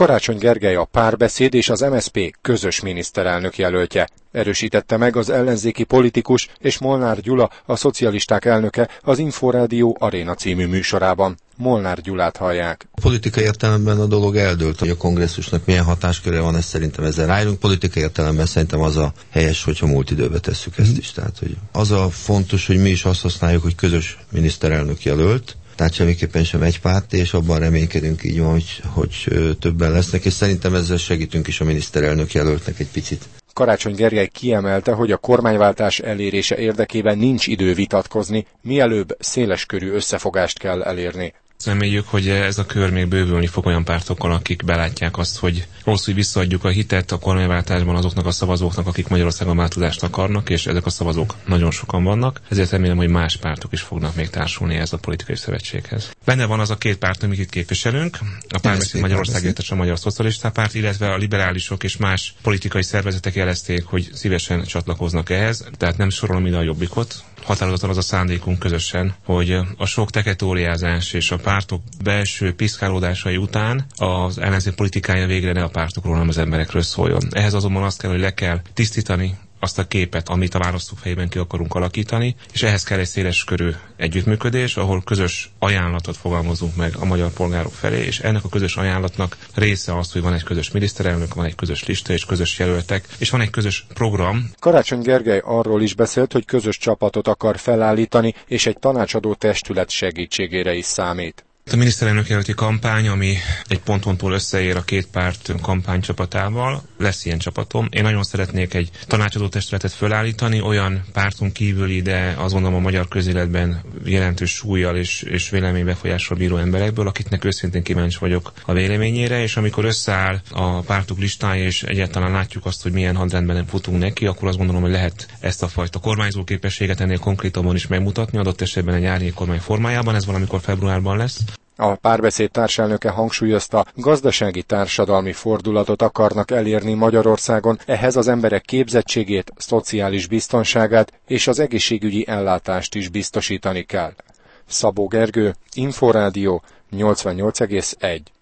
Karácsony Gergely a Párbeszéd és az MSZP közös miniszterelnök jelöltje. Erősítette meg az ellenzéki politikus, és Molnár Gyula, a szocialisták elnöke az Inforádió Aréna című műsorában. Molnár Gyulát hallják. Politikai értelemben a dolog eldőlt, hogy a kongresszusnak milyen hatásköre van, ezt szerintem ezzel rájönünk. Politikai értelemben szerintem az a helyes, hogyha múlt időbe tesszük ezt is. Tehát, hogy az a fontos, hogy mi is azt használjuk, hogy közös miniszterelnök jelölt, tehát semmiképpen sem egy párt, és abban reménykedünk így van, hogy többen lesznek, és szerintem ezzel segítünk is a miniszterelnök jelöltnek egy picit. Karácsony Gergely kiemelte, hogy a kormányváltás elérése érdekében nincs idő vitatkozni, mielőbb széleskörű összefogást kell elérni. Reméljük, hogy ez a kör még bővülni fog olyan pártokkal, akik belátják azt, hogy rosszul visszaadjuk a hitet a kormányváltásban azoknak a szavazóknak, akik Magyarországon változást akarnak, és ezek a szavazók nagyon sokan vannak. Ezért remélem, hogy más pártok is fognak még társulni ez a politikai szövetséghez. Benne van az a két párt, amit itt képviselünk, a Párbeszéd Magyarországért és a Magyar Szocialista Párt, illetve a liberálisok és más politikai szervezetek jelezték, hogy szívesen csatlakoznak ehhez, tehát nem sorolom ide a Jobbikot. Határozottan az a szándékunk közösen, hogy a sok teketóriázás és a pártok belső piszkálódásai után az ellenzék politikája végre ne a pártokról, hanem az emberekről szóljon. Ehhez azonban azt kell, hogy le kell tisztítani azt a képet, amit a választók fejében ki akarunk alakítani, és ehhez kell egy széles körű együttműködés, ahol közös ajánlatot fogalmazunk meg a magyar polgárok felé, és ennek a közös ajánlatnak része az, hogy van egy közös miniszterelnök, van egy közös lista és közös jelöltek, és van egy közös program. Karácsony Gergely arról is beszélt, hogy közös csapatot akar felállítani, és egy tanácsadó testület segítségére is számít. A miniszterelnök jelölti kampány, ami egy pontontól összeér a két párt kampánycsapatával, lesz ilyen csapatom. Én nagyon szeretnék egy tanácsadó testületet fölállítani, olyan párton kívüli, de azt gondolom a magyar közéletben jelentős súllyal és véleménybefolyással bíró emberekből, akiknek őszintén kíváncsi vagyok a véleményére, és amikor összeáll a pártok listája, és egyáltalán látjuk azt, hogy milyen hadrendben nem futunk neki, akkor azt gondolom, hogy lehet ezt a fajta kormányzó képességet ennél konkrétabban is megmutatni, adott esetben egy árnyék kormány formájában, ez valamikor februárban lesz. A Párbeszéd társelnöke hangsúlyozta, gazdasági társadalmi fordulatot akarnak elérni Magyarországon, ehhez az emberek képzettségét, szociális biztonságát és az egészségügyi ellátást is biztosítani kell. Szabó Gergő, Inforádió 88,1